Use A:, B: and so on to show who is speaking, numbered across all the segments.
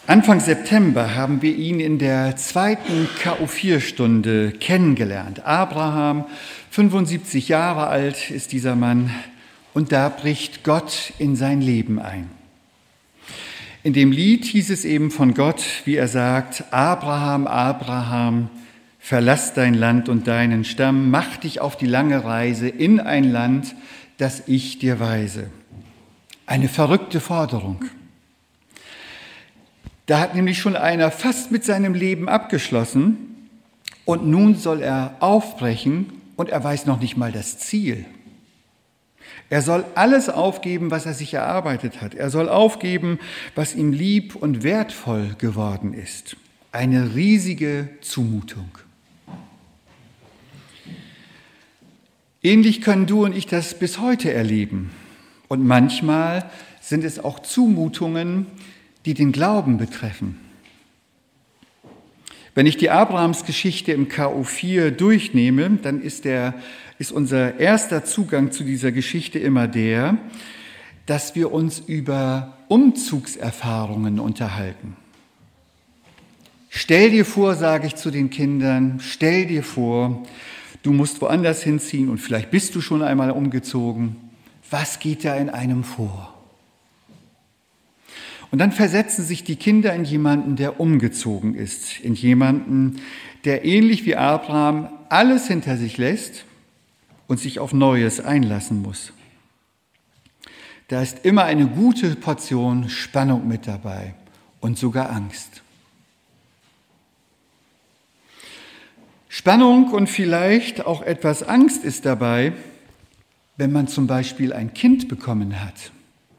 A: Anfang September haben wir ihn in der zweiten KU4-Stunde kennengelernt. Abraham, 75 Jahre alt ist dieser Mann, und da bricht Gott in sein Leben ein. In dem Lied hieß es eben von Gott, wie er sagt: Abraham, Abraham, verlass dein Land und deinen Stamm, mach dich auf die lange Reise in ein Land, das ich dir weise. Eine verrückte Forderung. Da hat nämlich schon einer fast mit seinem Leben abgeschlossen und nun soll er aufbrechen und er weiß noch nicht mal das Ziel. Er soll alles aufgeben, was er sich erarbeitet hat. Er soll aufgeben, was ihm lieb und wertvoll geworden ist. Eine riesige Zumutung. Ähnlich können du und ich das bis heute erleben. Und manchmal sind es auch Zumutungen, die den Glauben betreffen. Wenn ich die Abrahamsgeschichte im KU4 durchnehme, dann ist unser erster Zugang zu dieser Geschichte immer der, dass wir uns über Umzugserfahrungen unterhalten. Stell dir vor, sage ich zu den Kindern, stell dir vor, du musst woanders hinziehen und vielleicht bist du schon einmal umgezogen. Was geht da in einem vor? Und dann versetzen sich die Kinder in jemanden, der umgezogen ist, in jemanden, der ähnlich wie Abraham alles hinter sich lässt und sich auf Neues einlassen muss. Da ist immer eine gute Portion Spannung mit dabei und sogar Angst. Spannung und vielleicht auch etwas Angst ist dabei, wenn man zum Beispiel ein Kind bekommen hat.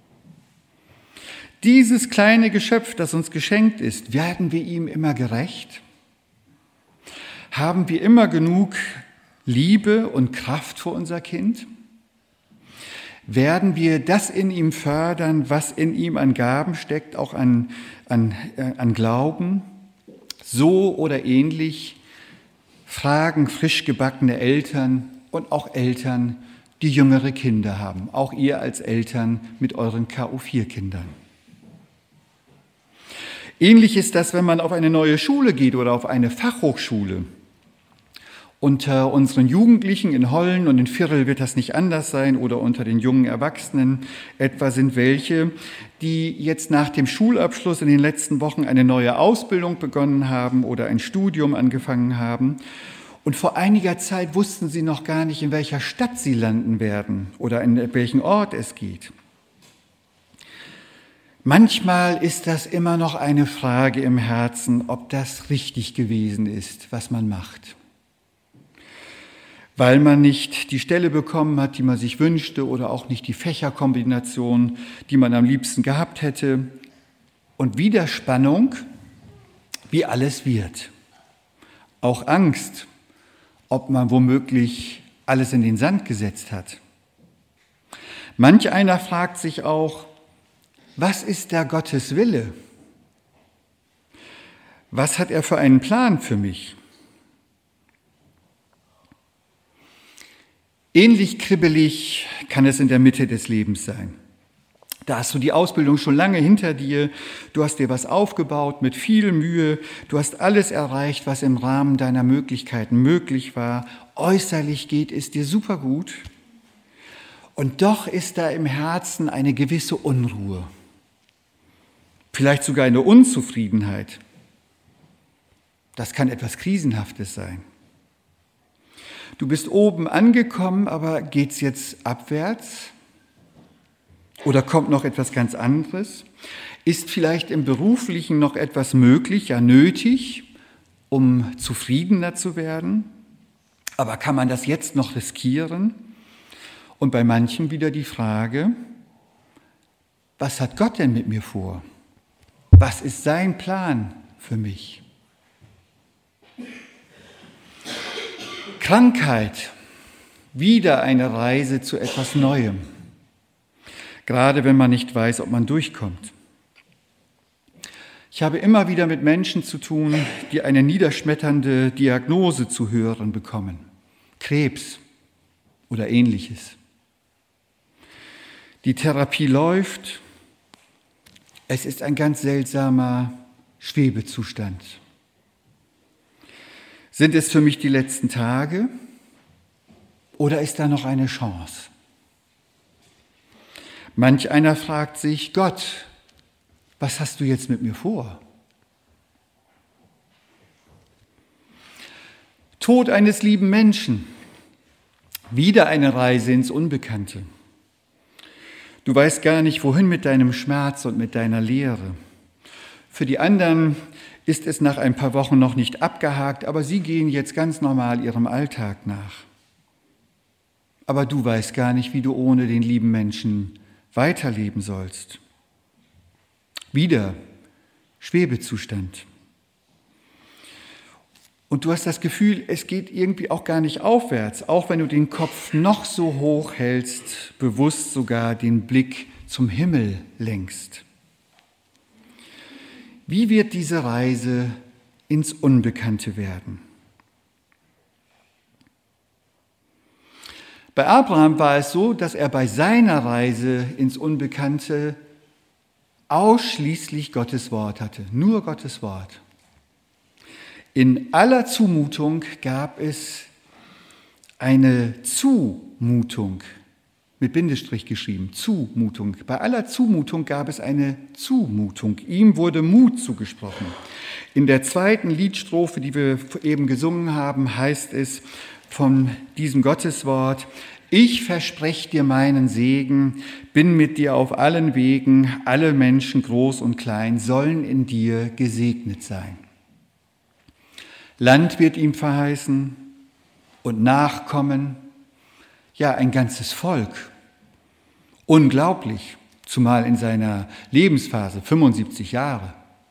A: Dieses kleine Geschöpf, das uns geschenkt ist, werden wir ihm immer gerecht? Haben wir immer genug Liebe und Kraft für unser Kind? Werden wir das in ihm fördern, was in ihm an Gaben steckt, auch an Glauben? So oder ähnlich fragen frisch gebackene Eltern und auch Eltern, die jüngere Kinder haben. Auch ihr als Eltern mit euren KU4-Kindern. Ähnlich ist das, wenn man auf eine neue Schule geht oder auf eine Fachhochschule. Unter unseren Jugendlichen in Hollen und in Virrel wird das nicht anders sein oder unter den jungen Erwachsenen etwa sind welche, die jetzt nach dem Schulabschluss in den letzten Wochen eine neue Ausbildung begonnen haben oder ein Studium angefangen haben. Und vor einiger Zeit wussten sie noch gar nicht, in welcher Stadt sie landen werden oder in welchen Ort es geht. Manchmal ist das immer noch eine Frage im Herzen, ob das richtig gewesen ist, was man macht. Weil man nicht die Stelle bekommen hat, die man sich wünschte oder auch nicht die Fächerkombination, die man am liebsten gehabt hätte. Und wieder Spannung, wie alles wird. Auch Angst, ob man womöglich alles in den Sand gesetzt hat. Manch einer fragt sich auch, was ist da Gottes Wille? Was hat er für einen Plan für mich? Ähnlich kribbelig kann es in der Mitte des Lebens sein. Da hast du die Ausbildung schon lange hinter dir, du hast dir was aufgebaut mit viel Mühe, du hast alles erreicht, was im Rahmen deiner Möglichkeiten möglich war. Äußerlich geht es dir super gut und doch ist da im Herzen eine gewisse Unruhe. Vielleicht sogar eine Unzufriedenheit. Das kann etwas Krisenhaftes sein. Du bist oben angekommen, aber geht's jetzt abwärts? Oder kommt noch etwas ganz anderes? Ist vielleicht im Beruflichen noch etwas möglich, ja nötig, um zufriedener zu werden? Aber kann man das jetzt noch riskieren? Und bei manchen wieder die Frage, was hat Gott denn mit mir vor? Was ist sein Plan für mich? Krankheit, wieder eine Reise zu etwas Neuem, gerade wenn man nicht weiß, ob man durchkommt. Ich habe immer wieder mit Menschen zu tun, die eine niederschmetternde Diagnose zu hören bekommen, Krebs oder Ähnliches. Die Therapie läuft, es ist ein ganz seltsamer Schwebezustand. Sind es für mich die letzten Tage oder ist da noch eine Chance? Manch einer fragt sich, Gott, was hast du jetzt mit mir vor? Tod eines lieben Menschen, wieder eine Reise ins Unbekannte. Du weißt gar nicht, wohin mit deinem Schmerz und mit deiner Leere. Für die anderen ist es nach ein paar Wochen noch nicht abgehakt, aber sie gehen jetzt ganz normal ihrem Alltag nach. Aber du weißt gar nicht, wie du ohne den lieben Menschen weiterleben sollst. Wieder Schwebezustand. Und du hast das Gefühl, es geht irgendwie auch gar nicht aufwärts, auch wenn du den Kopf noch so hoch hältst, bewusst sogar den Blick zum Himmel lenkst. Wie wird diese Reise ins Unbekannte werden? Bei Abraham war es so, dass er bei seiner Reise ins Unbekannte ausschließlich Gottes Wort hatte, nur Gottes Wort. In aller Zumutung gab es eine Zumutung, mit Bindestrich geschrieben, Zumutung. Bei aller Zumutung gab es eine Zumutung. Ihm wurde Mut zugesprochen. In der zweiten Liedstrophe, die wir eben gesungen haben, heißt es von diesem Gotteswort: Ich verspreche dir meinen Segen, bin mit dir auf allen Wegen, alle Menschen, groß und klein, sollen in dir gesegnet sein. Land wird ihm verheißen und Nachkommen, ja, ein ganzes Volk. Unglaublich, zumal in seiner Lebensphase, 75 Jahre.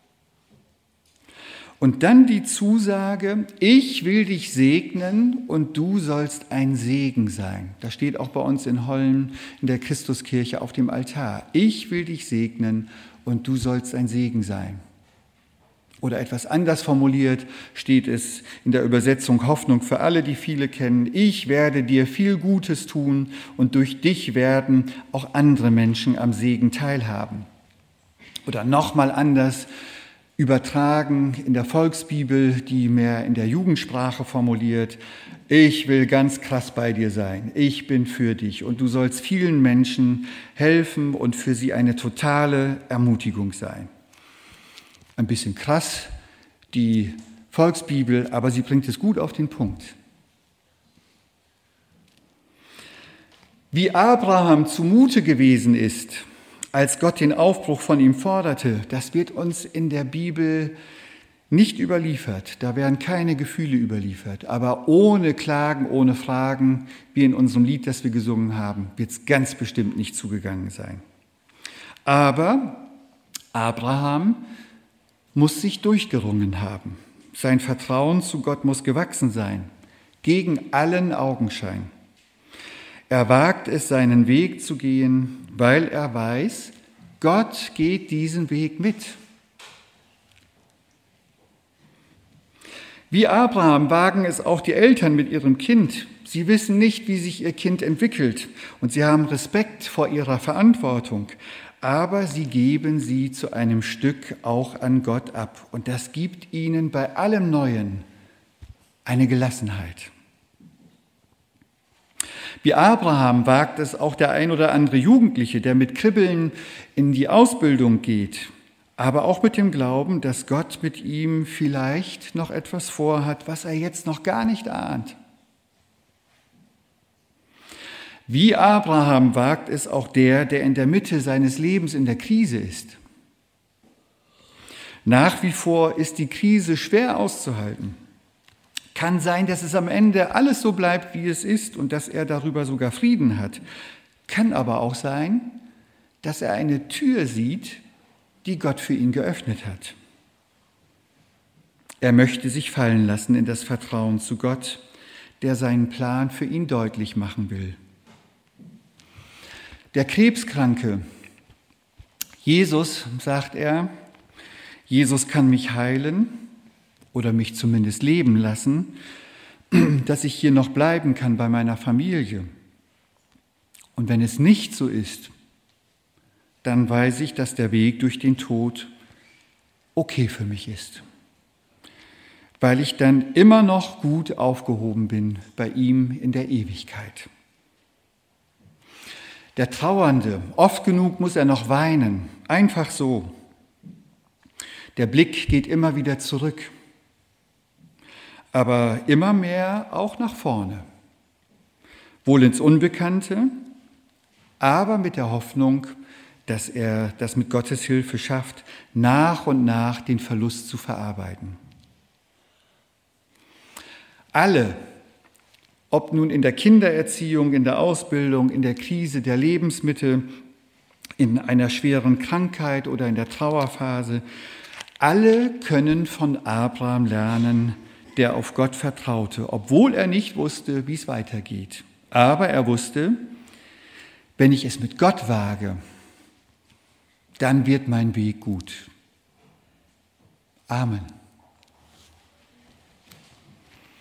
A: Und dann die Zusage, ich will dich segnen und du sollst ein Segen sein. Das steht auch bei uns in Hollen in der Christuskirche auf dem Altar. Ich will dich segnen und du sollst ein Segen sein. Oder etwas anders formuliert steht es in der Übersetzung Hoffnung für alle, die viele kennen. Ich werde dir viel Gutes tun und durch dich werden auch andere Menschen am Segen teilhaben. Oder nochmal anders übertragen in der Volksbibel, die mehr in der Jugendsprache formuliert. Ich will ganz krass bei dir sein. Ich bin für dich und du sollst vielen Menschen helfen und für sie eine totale Ermutigung sein. Ein bisschen krass, die Volksbibel, aber sie bringt es gut auf den Punkt. Wie Abraham zumute gewesen ist, als Gott den Aufbruch von ihm forderte, das wird uns in der Bibel nicht überliefert. Da werden keine Gefühle überliefert. Aber ohne Klagen, ohne Fragen, wie in unserem Lied, das wir gesungen haben, wird es ganz bestimmt nicht zugegangen sein. Aber Abraham muss sich durchgerungen haben. Sein Vertrauen zu Gott muss gewachsen sein, gegen allen Augenschein. Er wagt es, seinen Weg zu gehen, weil er weiß, Gott geht diesen Weg mit. Wie Abraham wagen es auch die Eltern mit ihrem Kind. Sie wissen nicht, wie sich ihr Kind entwickelt und sie haben Respekt vor ihrer Verantwortung. Aber sie geben sie zu einem Stück auch an Gott ab. Und das gibt ihnen bei allem Neuen eine Gelassenheit. Wie Abraham wagt es auch der ein oder andere Jugendliche, der mit Kribbeln in die Ausbildung geht, aber auch mit dem Glauben, dass Gott mit ihm vielleicht noch etwas vorhat, was er jetzt noch gar nicht ahnt. Wie Abraham wagt es auch der in der Mitte seines Lebens in der Krise ist. Nach wie vor ist die Krise schwer auszuhalten. Kann sein, dass es am Ende alles so bleibt, wie es ist und dass er darüber sogar Frieden hat. Kann aber auch sein, dass er eine Tür sieht, die Gott für ihn geöffnet hat. Er möchte sich fallen lassen in das Vertrauen zu Gott, der seinen Plan für ihn deutlich machen will. Der Krebskranke, Jesus, sagt er, Jesus kann mich heilen oder mich zumindest leben lassen, dass ich hier noch bleiben kann bei meiner Familie. Und wenn es nicht so ist, dann weiß ich, dass der Weg durch den Tod okay für mich ist, weil ich dann immer noch gut aufgehoben bin bei ihm in der Ewigkeit. Der Trauernde, oft genug muss er noch weinen, einfach so. Der Blick geht immer wieder zurück, aber immer mehr auch nach vorne. Wohl ins Unbekannte, aber mit der Hoffnung, dass er das mit Gottes Hilfe schafft, nach und nach den Verlust zu verarbeiten. Alle, ob nun in der Kindererziehung, in der Ausbildung, in der Krise der Lebensmittel, in einer schweren Krankheit oder in der Trauerphase, alle können von Abraham lernen, der auf Gott vertraute, obwohl er nicht wusste, wie es weitergeht. Aber er wusste, wenn ich es mit Gott wage, dann wird mein Weg gut. Amen.